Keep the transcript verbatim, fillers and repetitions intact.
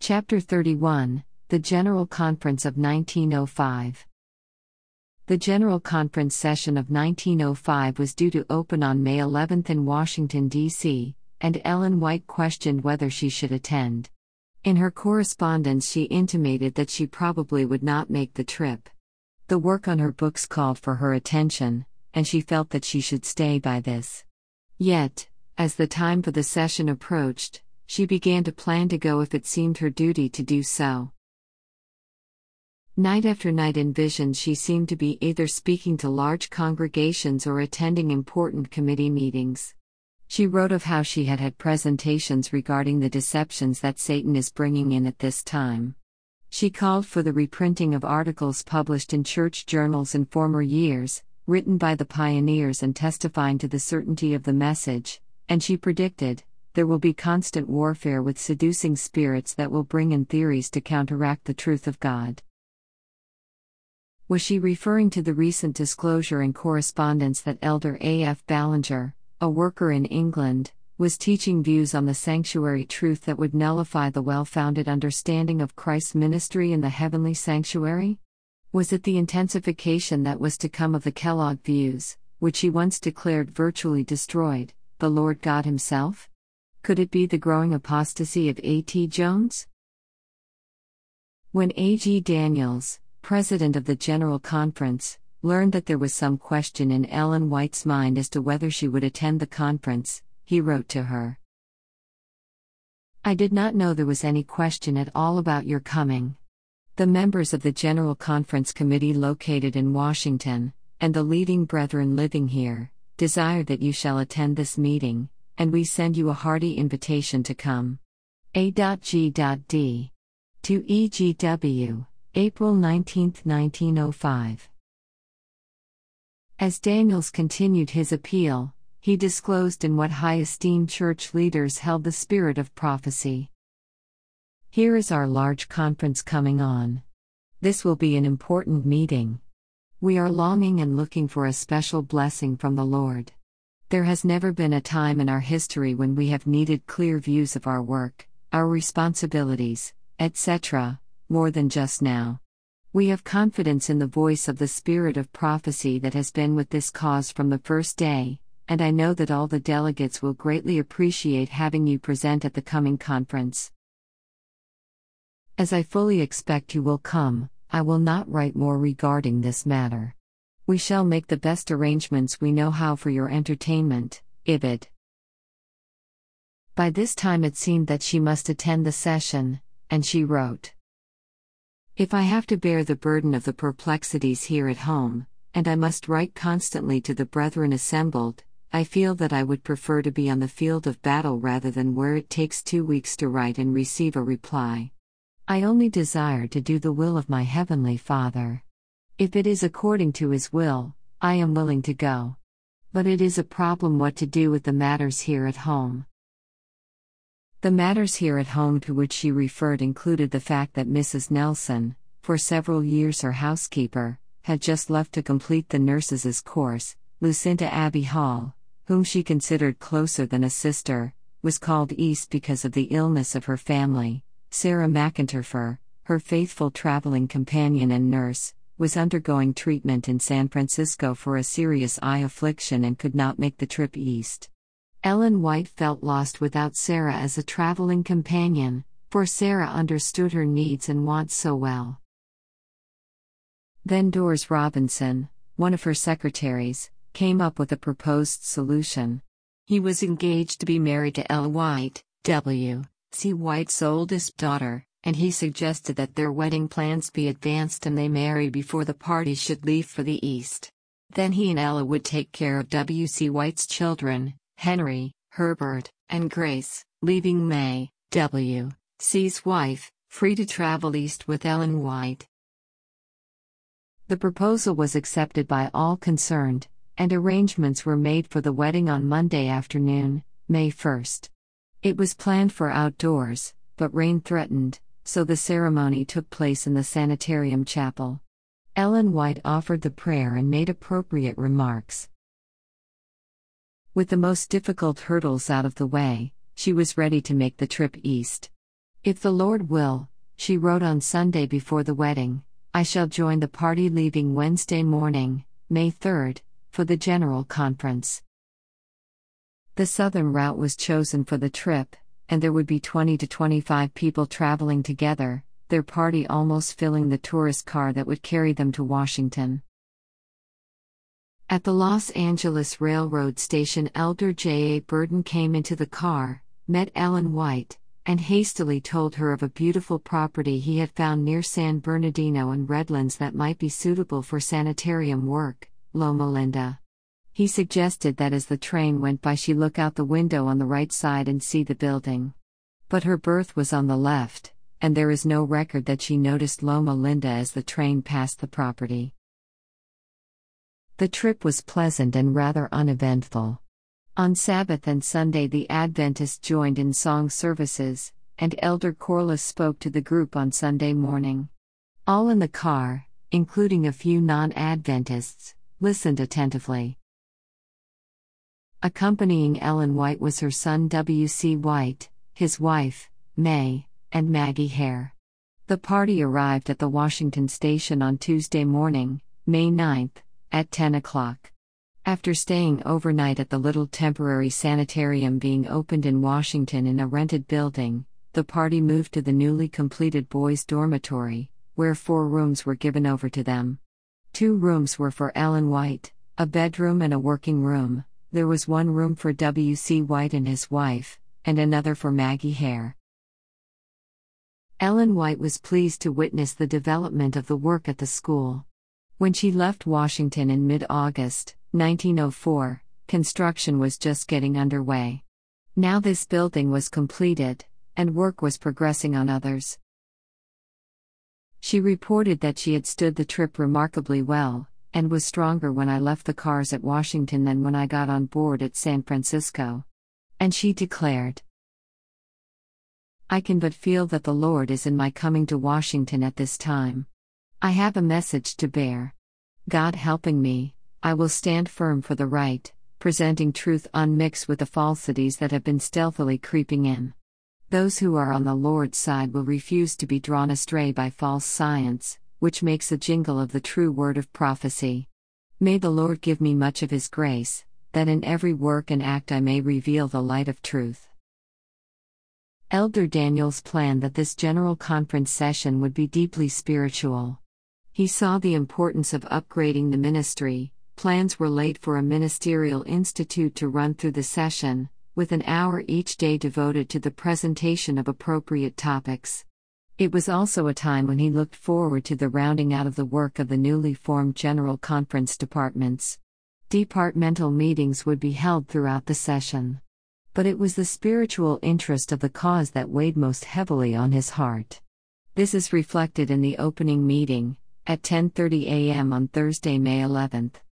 Chapter thirty-one, The General Conference of nineteen oh five. The General Conference session of nineteen oh five was due to open on May eleventh in Washington, D C, and Ellen White questioned whether she should attend. In her correspondence, she intimated that she probably would not make the trip. The work on her books called for her attention, and she felt that she should stay by this. Yet, as the time for the session approached, she began to plan to go if it seemed her duty to do so. Night after night in visions she seemed to be either speaking to large congregations or attending important committee meetings. She wrote of how she had had presentations regarding the deceptions that Satan is bringing in at this time. She called for the reprinting of articles published in church journals in former years, written by the pioneers and testifying to the certainty of the message, and she predicted, there will be constant warfare with seducing spirits that will bring in theories to counteract the truth of God. Was she referring to the recent disclosure in correspondence that Elder A F Ballinger, a worker in England, was teaching views on the sanctuary truth that would nullify the well-founded understanding of Christ's ministry in the heavenly sanctuary? Was it the intensification that was to come of the Kellogg views, which he once declared virtually destroyed the Lord God Himself? Could it be the growing apostasy of A T Jones? When A G Daniels, president of the General Conference, learned that there was some question in Ellen White's mind as to whether she would attend the conference, he wrote to her. I did not know there was any question at all about your coming. The members of the General Conference Committee located in Washington, and the leading brethren living here, desire that you shall attend this meeting, and we send you a hearty invitation to come. A G D. To E G W, April nineteenth, nineteen oh five. As Daniels continued his appeal, he disclosed in what high-esteemed church leaders held the spirit of prophecy. Here is our large conference coming on. This will be an important meeting. We are longing and looking for a special blessing from the Lord. There has never been a time in our history when we have needed clear views of our work, our responsibilities, et cetera, more than just now. We have confidence in the voice of the spirit of prophecy that has been with this cause from the first day, and I know that all the delegates will greatly appreciate having you present at the coming conference. As I fully expect you will come, I will not write more regarding this matter. We shall make the best arrangements we know how for your entertainment, Ibid. By this time it seemed that she must attend the session, and she wrote, if I have to bear the burden of the perplexities here at home, and I must write constantly to the brethren assembled, I feel that I would prefer to be on the field of battle rather than where it takes two weeks to write and receive a reply. I only desire to do the will of my Heavenly Father. If it is according to His will, I am willing to go. But it is a problem what to do with the matters here at home. The matters here at home to which she referred included the fact that Missus Nelson, for several years her housekeeper, had just left to complete the nurses' course. Lucinda Abbey Hall, whom she considered closer than a sister, was called East because of the illness of her family. Sarah McIntyre, her faithful traveling companion and nurse, was undergoing treatment in San Francisco for a serious eye affliction and could not make the trip east. Ellen White felt lost without Sarah as a traveling companion, for Sarah understood her needs and wants so well. Then Doris Robinson, one of her secretaries, came up with a proposed solution. He was engaged to be married to Ella White, W C White's oldest daughter, and he suggested that their wedding plans be advanced and they marry before the party should leave for the East. Then he and Ella would take care of W C White's children, Henry, Herbert, and Grace, leaving May, W C's wife, free to travel east with Ellen White. The proposal was accepted by all concerned, and arrangements were made for the wedding on Monday afternoon, May first. It was planned for outdoors, but rain threatened, so the ceremony took place in the sanitarium chapel. Ellen White offered the prayer and made appropriate remarks. With the most difficult hurdles out of the way, she was ready to make the trip east. If the Lord will, she wrote on Sunday before the wedding, I shall join the party leaving Wednesday morning, May third, for the General Conference. The southern route was chosen for the trip, and there would be twenty to twenty-five people traveling together, their party almost filling the tourist car that would carry them to Washington. At the Los Angeles Railroad Station, Elder J A Burden came into the car, met Ellen White, and hastily told her of a beautiful property he had found near San Bernardino and Redlands that might be suitable for sanitarium work, Loma Linda. He suggested that as the train went by she look out the window on the right side and see the building. But her berth was on the left, and there is no record that she noticed Loma Linda as the train passed the property. The trip was pleasant and rather uneventful. On Sabbath and Sunday the Adventists joined in song services, and Elder Corliss spoke to the group on Sunday morning. All in the car, including a few non-Adventists, listened attentively. Accompanying Ellen White was her son W C White, his wife, May, and Maggie Hare. The party arrived at the Washington station on Tuesday morning, May ninth, at ten o'clock. After staying overnight at the little temporary sanitarium being opened in Washington in a rented building, the party moved to the newly completed boys' dormitory, where four rooms were given over to them. Two rooms were for Ellen White, a bedroom and a working room. There was one room for W C White and his wife, and another for Maggie Hare. Ellen White was pleased to witness the development of the work at the school. When she left Washington in mid-August, nineteen oh four, construction was just getting underway. Now this building was completed, and work was progressing on others. She reported that she had stood the trip remarkably well, and was stronger when I left the cars at Washington than when I got on board at San Francisco. And she declared, I can but feel that the Lord is in my coming to Washington at this time. I have a message to bear. God helping me, I will stand firm for the right, presenting truth unmixed with the falsities that have been stealthily creeping in. Those who are on the Lord's side will refuse to be drawn astray by false science, which makes a jingle of the true word of prophecy. May the Lord give me much of His grace, that in every work and act I may reveal the light of truth. Elder Daniels planned that this General Conference session would be deeply spiritual. He saw the importance of upgrading the ministry. Plans were laid for a ministerial institute to run through the session, with an hour each day devoted to the presentation of appropriate topics. It was also a time when he looked forward to the rounding out of the work of the newly formed General Conference departments. Departmental meetings would be held throughout the session. But it was the spiritual interest of the cause that weighed most heavily on his heart. This is reflected in the opening meeting, at ten thirty a m on Thursday, May eleventh.